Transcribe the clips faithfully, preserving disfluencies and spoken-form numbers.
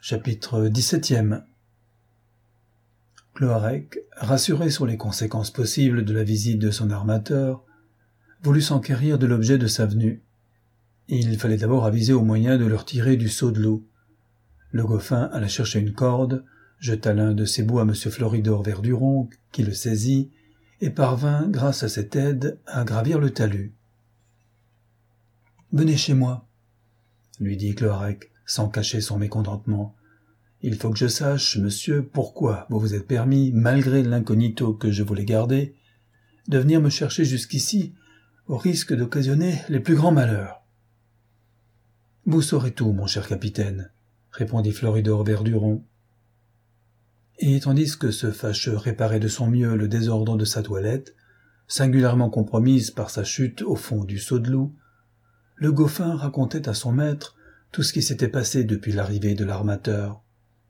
Chapitre dix-septième. Cloarec, rassuré sur les conséquences possibles de la visite de son armateur, voulut s'enquérir de l'objet de sa venue. Il fallait d'abord aviser au moyen de le retirer du seau de l'eau. Le Gofin alla chercher une corde, jeta l'un de ses bouts à M. Floridor Verduron, qui le saisit, et parvint, grâce à cette aide, à gravir le talus. « Venez chez moi, » lui dit Cloarec, sans cacher son mécontentement. « Il faut que je sache, monsieur, pourquoi vous vous êtes permis, malgré l'incognito que je voulais garder, de venir me chercher jusqu'ici, au risque d'occasionner les plus grands malheurs. »« Vous saurez tout, mon cher capitaine, » répondit Floridor Verduron. Et tandis que ce fâcheux réparait de son mieux le désordre de sa toilette, singulièrement compromise par sa chute au fond du seau de loup, le Gofin racontait à son maître tout ce qui s'était passé depuis l'arrivée de l'armateur.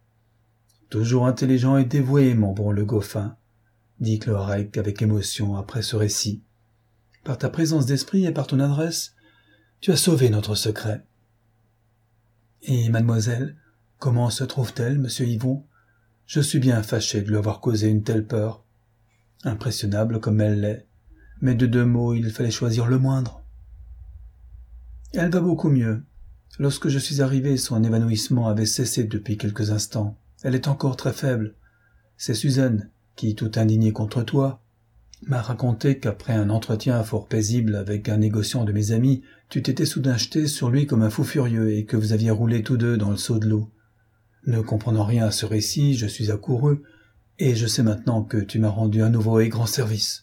« Toujours intelligent et dévoué, mon bon le Gofin, » dit Cloarec avec émotion après ce récit. « Par ta présence d'esprit et par ton adresse, tu as sauvé notre secret. »« Et mademoiselle, comment se trouve-t-elle, monsieur Yvon ? Je suis bien fâché de lui avoir causé une telle peur. Impressionnable comme elle l'est, mais de deux mots il fallait choisir le moindre. »« Elle va beaucoup mieux. Lorsque je suis arrivé, son évanouissement avait cessé depuis quelques instants. Elle est encore très faible. C'est Suzanne, qui, tout indignée contre toi, m'a raconté qu'après un entretien fort paisible avec un négociant de mes amis, tu t'étais soudain jeté sur lui comme un fou furieux et que vous aviez roulé tous deux dans le seau de l'eau. Ne comprenant rien à ce récit, je suis accouru, et je sais maintenant que tu m'as rendu un nouveau et grand service.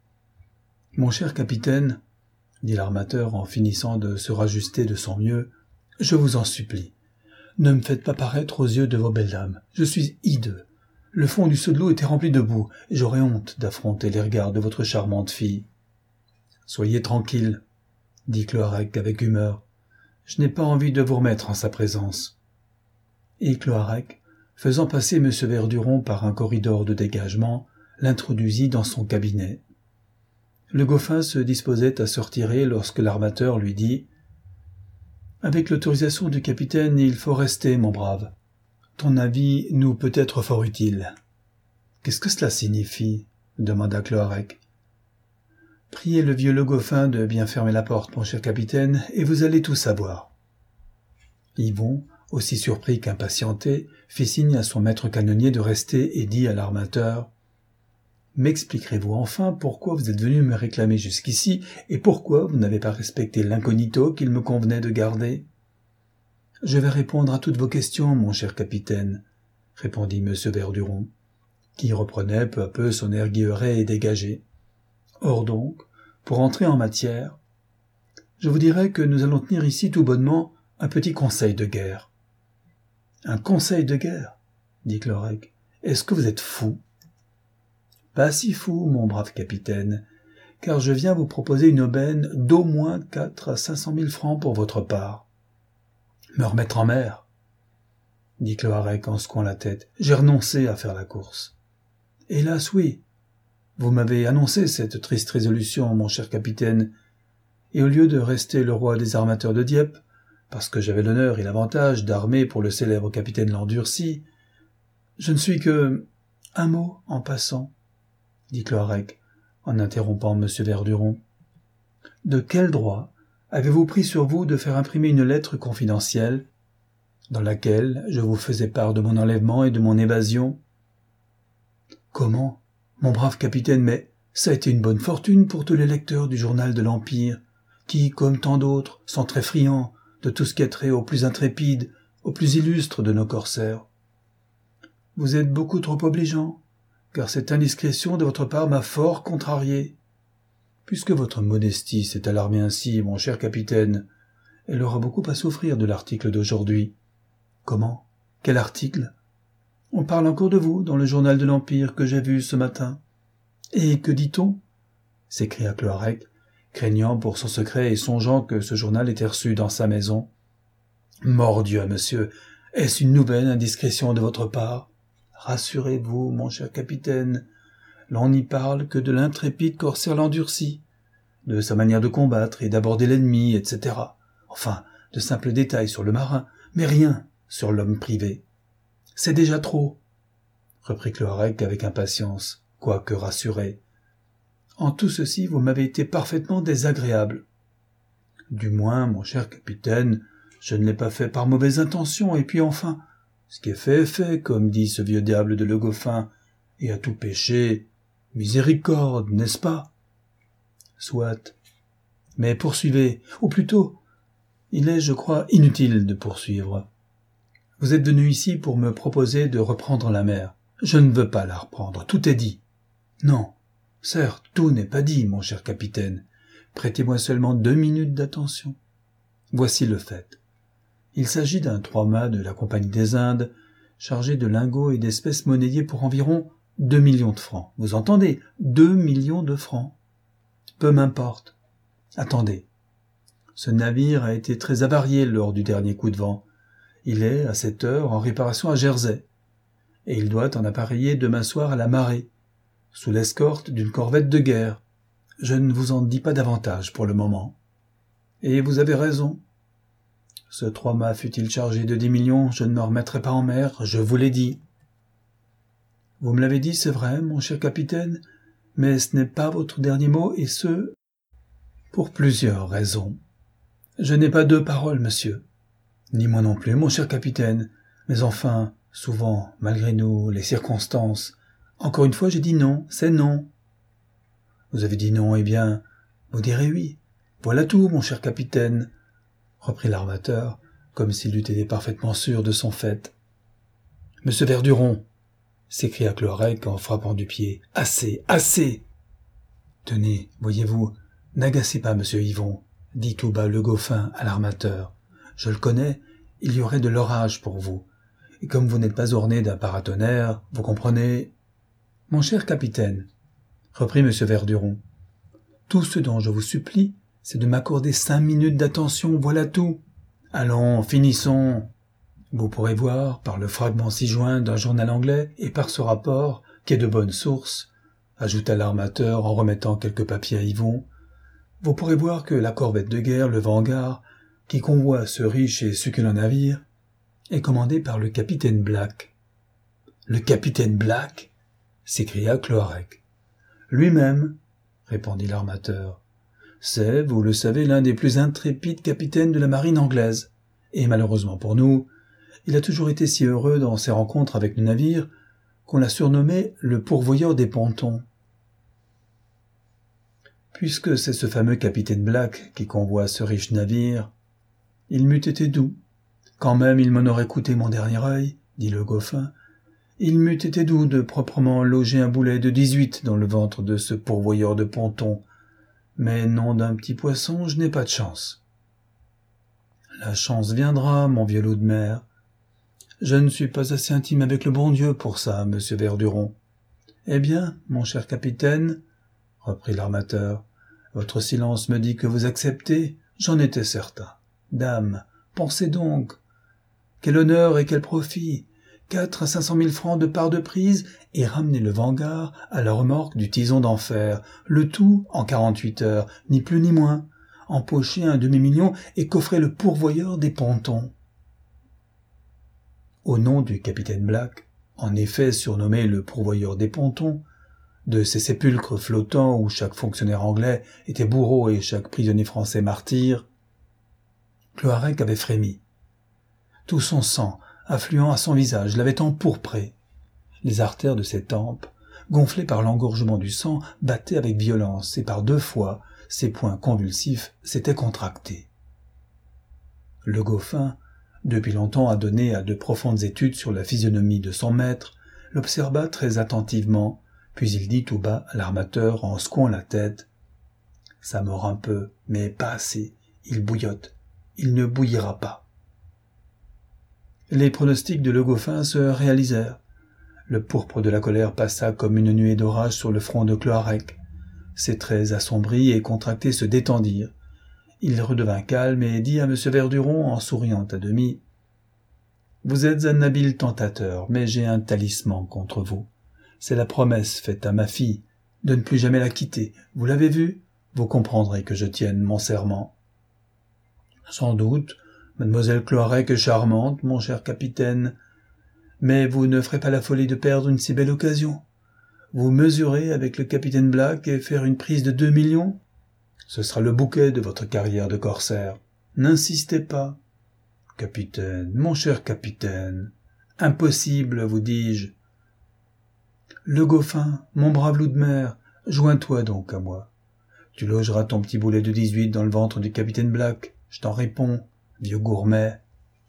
« Mon cher capitaine, » dit l'armateur en finissant de se rajuster de son mieux, « je vous en supplie. Ne me faites pas paraître aux yeux de vos belles dames. Je suis hideux. Le fond du seau de l'eau était rempli de boue, et j'aurais honte d'affronter les regards de votre charmante fille. »« Soyez tranquille, » dit Cloarec avec humeur. « Je n'ai pas envie de vous remettre en sa présence. » Et Cloarec, faisant passer M. Verduron par un corridor de dégagement, l'introduisit dans son cabinet. Le Gofin se disposait à se retirer lorsque l'armateur lui dit « Avec l'autorisation du capitaine, il faut rester, mon brave. Ton avis nous peut être fort utile. »« Qu'est-ce que cela signifie ?» demanda Cloarec. « Priez le vieux Le Gofin de bien fermer la porte, mon cher capitaine, et vous allez tout savoir. » Yvon, aussi surpris qu'impatienté, fit signe à son maître canonnier de rester et dit à l'armateur « M'expliquerez-vous enfin pourquoi vous êtes venu me réclamer jusqu'ici et pourquoi vous n'avez pas respecté l'incognito qu'il me convenait de garder ?»« Je vais répondre à toutes vos questions, mon cher capitaine, » répondit M. Verduron, qui reprenait peu à peu son air guilleret et dégagé. « Or donc, pour entrer en matière, je vous dirai que nous allons tenir ici tout bonnement un petit conseil de guerre. »« Un conseil de guerre ?» dit Cloarec. « Est-ce que vous êtes fou ?»« Pas si fou, mon brave capitaine, car je viens vous proposer une aubaine d'au moins quatre à cinq cent mille francs pour votre part. »« Me remettre en mer ?» dit Cloarec en secouant la tête. « J'ai renoncé à faire la course. »« Hélas, oui. Vous m'avez annoncé cette triste résolution, mon cher capitaine, et au lieu de rester le roi des armateurs de Dieppe, parce que j'avais l'honneur et l'avantage d'armer pour le célèbre capitaine Landurci, je ne suis que... Un mot en passant, dit Cloarec, en interrompant M. Verduron. De quel droit avez-vous pris sur vous de faire imprimer une lettre confidentielle, dans laquelle je vous faisais part de mon enlèvement et de mon évasion ? Comment, mon brave capitaine, mais ça a été une bonne fortune pour tous les lecteurs du journal de l'Empire, qui, comme tant d'autres, sont très friands de tout ce qui a trait au plus intrépide, au plus illustre de nos corsaires. Vous êtes beaucoup trop obligeant, car cette indiscrétion de votre part m'a fort contrarié. Puisque votre modestie s'est alarmée ainsi, mon cher capitaine, elle aura beaucoup à souffrir de l'article d'aujourd'hui. Comment ? Quel article ? On parle encore de vous dans le journal de l'Empire que j'ai vu ce matin. Et que dit-on ? S'écria Cloarec, craignant pour son secret et songeant que ce journal était reçu dans sa maison. « Mordieu, monsieur, est-ce une nouvelle indiscrétion de votre part ? Rassurez-vous, mon cher capitaine, l'on n'y parle que de l'intrépide corsaire Landurci, de sa manière de combattre et d'aborder l'ennemi, et cetera. Enfin, de simples détails sur le marin, mais rien sur l'homme privé. c'est déjà trop, reprit Cloarec avec impatience, quoique rassuré. En tout ceci, vous m'avez été parfaitement désagréable. Du moins, mon cher capitaine, je ne l'ai pas fait par mauvaise intention, et puis enfin, ce qui est fait est fait, comme dit ce vieux diable de Le Goffin, et à tout péché, miséricorde, n'est-ce pas? Soit. Mais poursuivez, ou plutôt, il est, je crois, inutile de poursuivre. Vous êtes venu ici pour me proposer de reprendre la mer. Je ne veux pas la reprendre, tout est dit. Non, certes, tout n'est pas dit, mon cher capitaine. Prêtez-moi seulement deux minutes d'attention. Voici le fait. Il s'agit d'un trois-mâts de la Compagnie des Indes, chargé de lingots et d'espèces monnayées pour environ deux millions de francs. Vous entendez? Deux millions de francs. Peu m'importe. Attendez. Ce navire a été très avarié lors du dernier coup de vent. Il est, à cette heure, en réparation à Jersey, et il doit en appareiller demain soir à la marée, sous l'escorte d'une corvette de guerre. Je ne vous en dis pas davantage pour le moment. Et vous avez raison. Ce trois-mâts fût-il chargé de dix millions, je ne me remettrai pas en mer, je vous l'ai dit. Vous me l'avez dit, c'est vrai, mon cher capitaine, mais ce n'est pas votre dernier mot, et ce, pour plusieurs raisons. Je n'ai pas deux paroles, monsieur. Ni moi non plus, mon cher capitaine, mais enfin, souvent, malgré nous, les circonstances. Encore une fois, j'ai dit non, c'est non. Vous avez dit non, eh bien, vous direz oui. Voilà tout, mon cher capitaine, reprit l'armateur, comme s'il eût été parfaitement sûr de son fait. Monsieur Verduron, s'écria Cloarec en frappant du pied, assez, assez. Tenez, voyez-vous, n'agacez pas monsieur Yvon, dit tout bas Le Goffin à l'armateur. Je le connais, il y aurait de l'orage pour vous. Et comme vous n'êtes pas orné d'un paratonnerre, vous comprenez. Mon cher capitaine, reprit monsieur Verduron, tout ce dont je vous supplie, c'est de m'accorder cinq minutes d'attention, voilà tout. Allons, finissons. Vous pourrez voir, par le fragment ci-joint d'un journal anglais, et par ce rapport, qui est de bonne source, ajouta l'armateur en remettant quelques papiers à Yvon, vous pourrez voir que la corvette de guerre, le Vanguard, qui convoie ce riche et succulent navire, est commandée par le capitaine Black. Le capitaine Black? S'écria Cloarec. Lui-même, répondit l'armateur. C'est, vous le savez, l'un des plus intrépides capitaines de la marine anglaise, et malheureusement pour nous, il a toujours été si heureux dans ses rencontres avec le navire qu'on l'a surnommé le pourvoyeur des pontons. Puisque c'est ce fameux capitaine Black qui convoie ce riche navire, il m'eût été doux, quand même il m'en aurait coûté mon dernier œil, dit Le Goffin, il m'eût été doux de proprement loger un boulet de dix-huit dans le ventre de ce pourvoyeur de pontons, mais non d'un petit poisson, je n'ai pas de chance. La chance viendra, mon vieux loup de mer. Je ne suis pas assez intime avec le bon Dieu pour ça, monsieur Verduron. Eh bien, mon cher capitaine, reprit l'armateur, votre silence me dit que vous acceptez, j'en étais certain. Dame, pensez donc. Quel honneur et quel profit. Quatre à cinq cent mille francs de part de prise et ramener le Vanguard à la remorque du Tison d'Enfer, le tout en quarante-huit heures, ni plus ni moins, empocher un demi-million et coffrer le pourvoyeur des pontons. Au nom du capitaine Black, en effet surnommé le pourvoyeur des pontons, de ces sépulcres flottants où chaque fonctionnaire anglais était bourreau et chaque prisonnier français martyr, Cloarec avait frémi. Tout son sang, affluant à son visage, l'avait empourpré. Les artères de ses tempes, gonflées par l'engorgement du sang, battaient avec violence, et par deux fois, ses poings convulsifs s'étaient contractés. Le Goffin, depuis longtemps adonné à de profondes études sur la physionomie de son maître, l'observa très attentivement, puis il dit tout bas à l'armateur en secouant la tête « Ça mord un peu, mais pas assez, il bouillotte, il ne bouillira pas. » Les pronostics de Le Goffin se réalisèrent. Le pourpre de la colère passa comme une nuée d'orage sur le front de Cloarec. Ses traits assombris et contractés se détendirent. Il redevint calme et dit à M. Verduron en souriant à demi « Vous êtes un habile tentateur, mais j'ai un talisman contre vous. C'est la promesse faite à ma fille de ne plus jamais la quitter. Vous l'avez vue? Vous comprendrez que je tienne mon serment. » Sans doute, mademoiselle Cloarec est charmante, mon cher capitaine, Mais vous ne ferez pas la folie de perdre une si belle occasion. Vous mesurez avec le capitaine Black et faire une prise de deux millions? Ce sera le bouquet de votre carrière de corsaire. N'insistez pas. Capitaine, mon cher capitaine, impossible, vous dis-je. Le Goffin, mon brave loup de mer, joins-toi donc à moi. Tu logeras ton petit boulet de dix-huit dans le ventre du capitaine Black, je t'en réponds, vieux gourmet.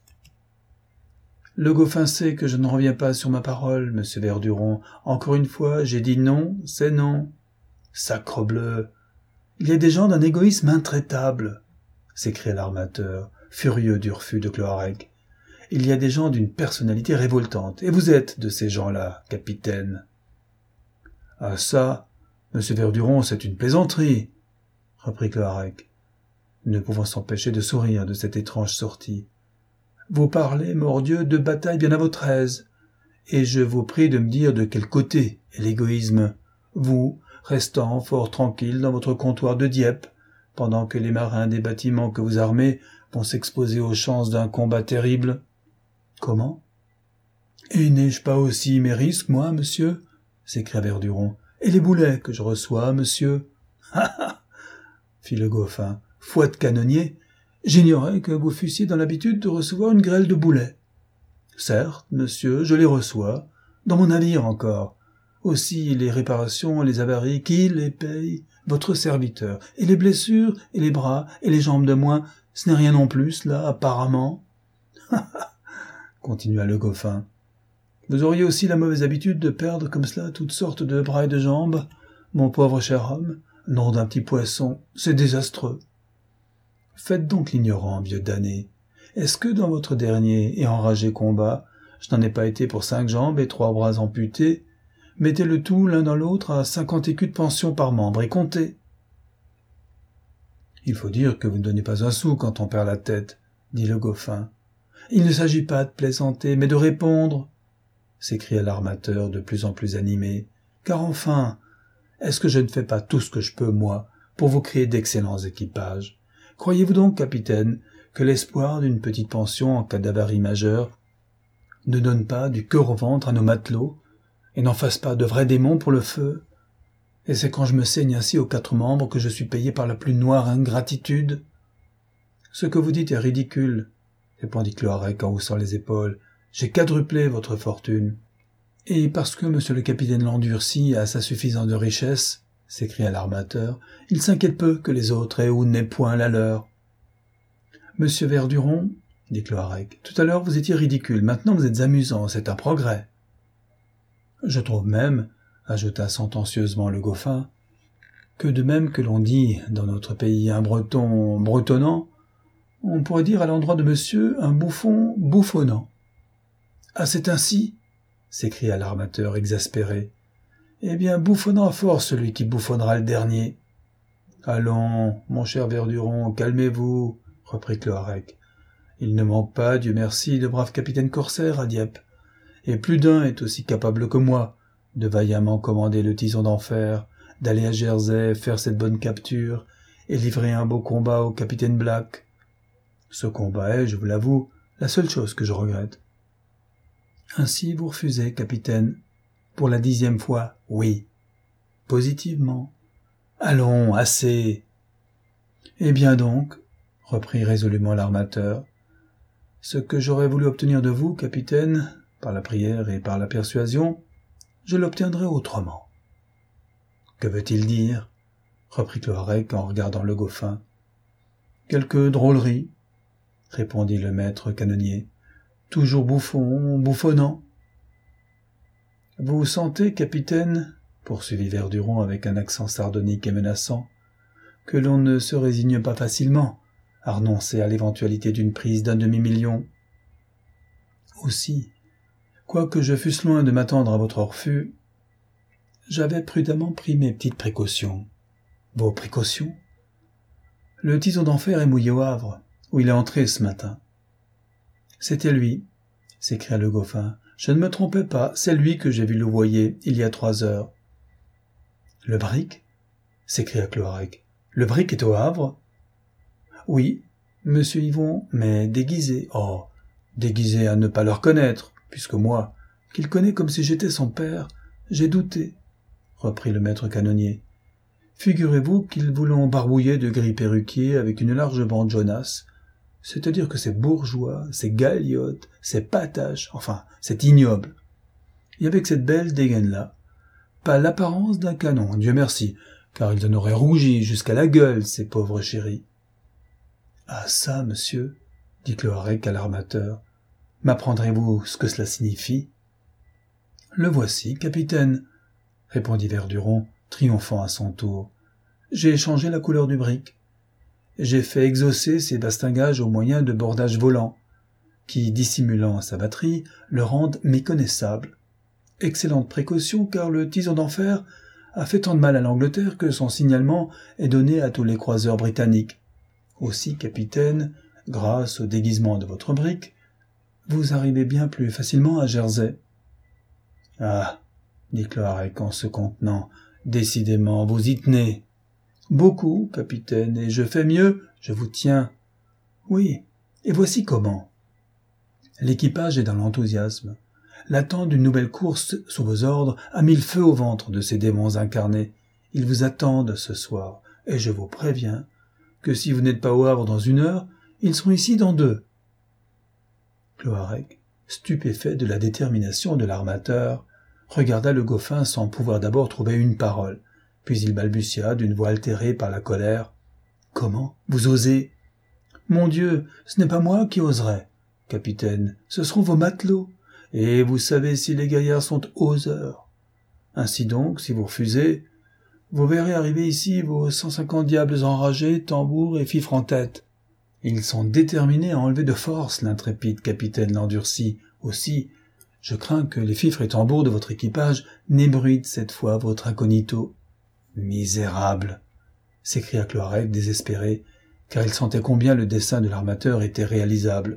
Le Goffin sait que je ne reviens pas sur ma parole, monsieur Verduron. Encore une fois, j'ai dit non, c'est non. Sacrebleu! Il y a des gens d'un égoïsme intraitable, s'écria l'armateur, furieux du refus de Cloarec. Il y a des gens d'une personnalité révoltante, et vous êtes de ces gens-là, capitaine. Ah ça, monsieur Verduron, c'est une plaisanterie, reprit Cloarec, ne pouvant s'empêcher de sourire de cette étrange sortie. Vous parlez, mordieu, de bataille bien à votre aise, et je vous prie de me dire de quel côté est l'égoïsme, vous, restant fort tranquille dans votre comptoir de Dieppe, pendant que les marins des bâtiments que vous armez vont s'exposer aux chances d'un combat terrible. Comment? Et n'ai-je pas aussi mes risques, moi, monsieur? S'écria Verduron. Et les boulets que je reçois, monsieur? Ha ha! Fit le Goffin. Foi de canonnier, j'ignorais que vous fussiez dans l'habitude de recevoir une grêle de boulets. Certes, monsieur, je les reçois, dans mon navire encore. Aussi les réparations et les avaries, qui les paye? Votre serviteur. Et les blessures, et les bras, et les jambes de moins, ce n'est rien non plus, là, apparemment. Ha ha! Continua le Goffin. Vous auriez aussi la mauvaise habitude de perdre comme cela toutes sortes de bras et de jambes, mon pauvre cher homme, nom d'un petit poisson, c'est désastreux. Faites donc l'ignorant, vieux damné. Est-ce que dans votre dernier et enragé combat, je n'en ai pas été pour cinq jambes et trois bras amputés? Mettez le tout l'un dans l'autre à cinquante écus de pension par membre et comptez. Il faut dire que vous ne donnez pas un sou quand on perd la tête, dit le Goffin. Il ne s'agit pas de plaisanter, mais de répondre, s'écria l'armateur de plus en plus animé. Car enfin, est-ce que je ne fais pas tout ce que je peux, moi, pour vous créer d'excellents équipages? Croyez-vous donc, capitaine, que l'espoir d'une petite pension en cas d'avarie majeure ne donne pas du cœur au ventre à nos matelots, et n'en fasse pas de vrais démons pour le feu? Et c'est quand je me saigne ainsi aux quatre membres que je suis payé par la plus noire ingratitude? Ce que vous dites est ridicule, répondit Cloarec en haussant les épaules. J'ai quadruplé votre fortune. Et parce que monsieur le capitaine l'endurci a sa suffisance de richesse, s'écria l'armateur, il s'inquiète peu que les autres aient ou n'aient point la leur. Monsieur Verduron, dit Cloarec, tout à l'heure vous étiez ridicule, maintenant vous êtes amusant, c'est un progrès. Je trouve même, ajouta sentencieusement le Goffin, que de même que l'on dit dans notre pays un breton bretonnant, on pourrait dire à l'endroit de monsieur un bouffon bouffonnant. Ah, c'est ainsi, s'écria l'armateur exaspéré. Eh bien, bouffonnant à force celui qui bouffonnera le dernier. Allons, mon cher Verduron, calmez-vous, reprit Cloarec. Il ne manque pas, Dieu merci, de braves capitaines corsaires à Dieppe, et plus d'un est aussi capable que moi de vaillamment commander le tison d'enfer, d'aller à Jersey faire cette bonne capture, et livrer un beau combat au capitaine Black. Ce combat est, je vous l'avoue, la seule chose que je regrette. Ainsi vous refusez, capitaine. Pour la dixième fois, oui. Positivement. Allons, assez. Eh bien donc, reprit résolument l'armateur, ce que j'aurais voulu obtenir de vous, capitaine, par la prière et par la persuasion, je l'obtiendrai autrement. Que veut-il dire? Reprit Cloarec en regardant le Goffin. Quelque drôlerie, répondit le maître canonnier. Toujours bouffon, bouffonnant. Vous sentez, capitaine, poursuivit Verduron avec un accent sardonique et menaçant, que l'on ne se résigne pas facilement à renoncer à l'éventualité d'une prise d'un demi-million. Aussi, quoique je fusse loin de m'attendre à votre refus, j'avais prudemment pris mes petites précautions. Vos précautions? Le tison d'enfer est mouillé au Havre, où il est entré ce matin. C'était lui, s'écria le Goffin. Je ne me trompais pas, c'est lui que j'ai vu louvoyer il y a trois heures. Le brick? S'écria Cloarec. Le brick est au Havre? Oui, monsieur Yvon, mais déguisé. Oh, déguisé à ne pas le reconnaître, puisque moi, qu'il connaît comme si j'étais son père, j'ai douté, reprit le maître canonnier. Figurez-vous qu'ils vous l'ont barbouillé de gris perruquier avec une large bande jaunasse, c'est-à-dire que c'est bourgeois, c'est galiote, c'est patache, enfin, c'est ignoble. Et avec cette belle dégaine-là, pas l'apparence d'un canon, Dieu merci, car ils en auraient rougi jusqu'à la gueule, ces pauvres chéris. « Ah ça, monsieur, dit Cloarec à l'armateur, m'apprendrez-vous ce que cela signifie ?»« Le voici, capitaine, » répondit Verduron, triomphant à son tour. « J'ai changé la couleur du brick. J'ai fait exaucer ces bastingages au moyen de bordages volants, qui, dissimulant sa batterie, le rendent méconnaissable. Excellente précaution, car le tison d'enfer a fait tant de mal à l'Angleterre que son signalement est donné à tous les croiseurs britanniques. Aussi, capitaine, grâce au déguisement de votre brick, vous arrivez bien plus facilement à Jersey. »« Ah, dit Cloarec en se contenant, décidément, vous y tenez. »« Beaucoup, capitaine, et je fais mieux, je vous tiens. »« Oui, et voici comment. L'équipage est dans l'enthousiasme. L'attente d'une nouvelle course sous vos ordres a mis le feu au ventre de ces démons incarnés. Ils vous attendent ce soir, et je vous préviens que si vous n'êtes pas au Havre dans une heure, ils seront ici dans deux. » Cloarec, stupéfait de la détermination de l'armateur, regarda le Gofin sans pouvoir d'abord trouver une parole, puis il balbutia d'une voix altérée par la colère. « Comment ? Vous osez ? » ?»« Mon Dieu, ce n'est pas moi qui oserai, capitaine, ce seront vos matelots. Et vous savez si les gaillards sont oseurs. Ainsi donc, si vous refusez, vous verrez arriver ici vos cent cinquante diables enragés, tambours et fifres en tête. Ils sont déterminés à enlever de force l'intrépide capitaine l'endurci. Aussi, je crains que les fifres et tambours de votre équipage n'ébruitent cette fois votre incognito. »« Misérable !» s'écria Cloarec désespéré, car il sentait combien le dessein de l'armateur était réalisable.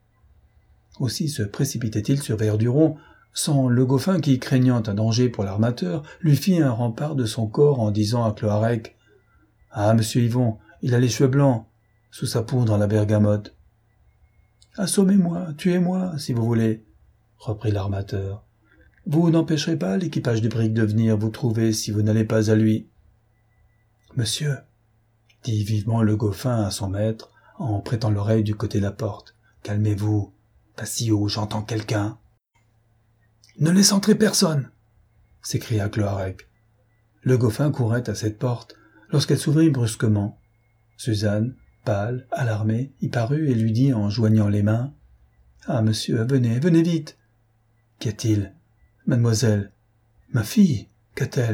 Aussi se précipitait-il sur Verduron, sans le Gofin qui, craignant un danger pour l'armateur, lui fit un rempart de son corps en disant à Cloarec « Ah, monsieur Yvon, il a les cheveux blancs, sous sa poudre à la bergamote. »« Assommez-moi, tuez-moi, si vous voulez, » reprit l'armateur. « Vous n'empêcherez pas l'équipage du brick de venir vous trouver si vous n'allez pas à lui. »« Monsieur, » dit vivement le Gofin à son maître, en prêtant l'oreille du côté de la porte, « calmez-vous. Pas si haut, j'entends quelqu'un. »« Ne laisse entrer personne !» s'écria Cloarec. Le Gofin courait à cette porte lorsqu'elle s'ouvrit brusquement. Suzanne, pâle, alarmée, y parut et lui dit en joignant les mains « Ah, monsieur, venez, venez vite !»« Qu'y a-t-il ? Mademoiselle ?»« Ma fille, qu'a-t-elle ? » ?»«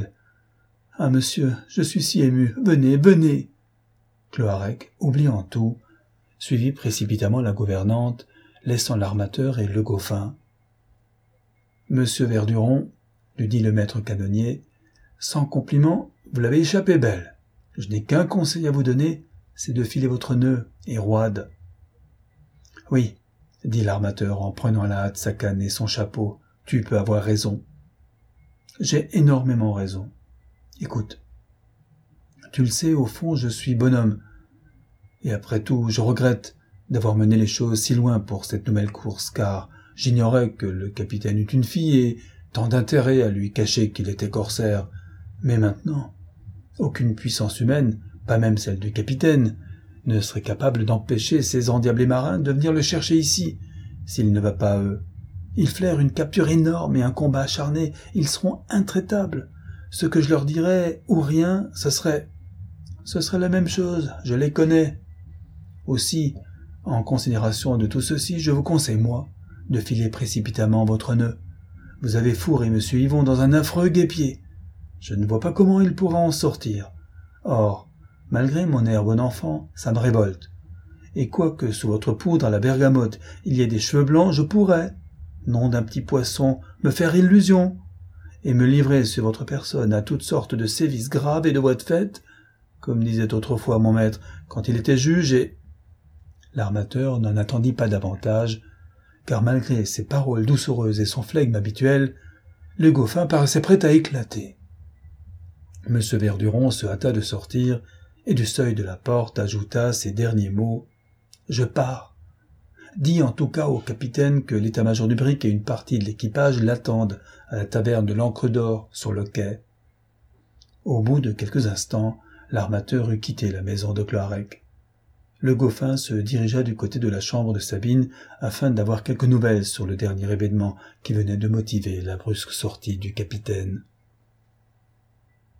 Ah, monsieur, je suis si ému, venez, venez !» Cloarec, oubliant tout, suivit précipitamment la gouvernante, laissant l'armateur et le Gofin. « Monsieur Verduron, » lui dit le maître canonnier, « sans compliment, vous l'avez échappé belle. Je n'ai qu'un conseil à vous donner, c'est de filer votre nœud et roide. »« Oui, » dit l'armateur en prenant à la hâte sa canne et son chapeau, « tu peux avoir raison. J'ai énormément raison. Écoute, tu le sais, au fond, je suis bonhomme, et après tout, je regrette d'avoir mené les choses si loin pour cette nouvelle course, car j'ignorais que le capitaine eût une fille et tant d'intérêt à lui cacher qu'il était corsaire. Mais maintenant, aucune puissance humaine, pas même celle du capitaine, ne serait capable d'empêcher ces endiablés marins de venir le chercher ici, s'il ne va pas à eux. Ils flairent une capture énorme et un combat acharné, ils seront intraitables. Ce que je leur dirais, ou rien, ce serait... Ce serait la même chose, je les connais. Aussi, en considération de tout ceci, je vous conseille, moi, de filer précipitamment votre nœud. Vous avez fourré monsieur Yvon dans un affreux guêpier. Je ne vois pas comment il pourra en sortir. Or, malgré mon air bon enfant, ça me révolte. Et quoique sous votre poudre à la bergamote il y ait des cheveux blancs, je pourrais, nom d'un petit poisson, me faire illusion, et me livrer sur votre personne à toutes sortes de sévices graves et de voies de fait, comme disait autrefois mon maître quand il était juge, et... L'armateur n'en attendit pas davantage, car malgré ses paroles doucereuses et son flegme habituel, le Gofin paraissait prêt à éclater. Monsieur Verduron se hâta de sortir, et du seuil de la porte ajouta ces derniers mots. « Je pars. Dis en tout cas au capitaine que l'état-major du brick et une partie de l'équipage l'attendent à la taverne de l'Ancre d'Or sur le quai. » Au bout de quelques instants, l'armateur eut quitté la maison de Cloarec. Le Gofin se dirigea du côté de la chambre de Sabine afin d'avoir quelques nouvelles sur le dernier événement qui venait de motiver la brusque sortie du capitaine.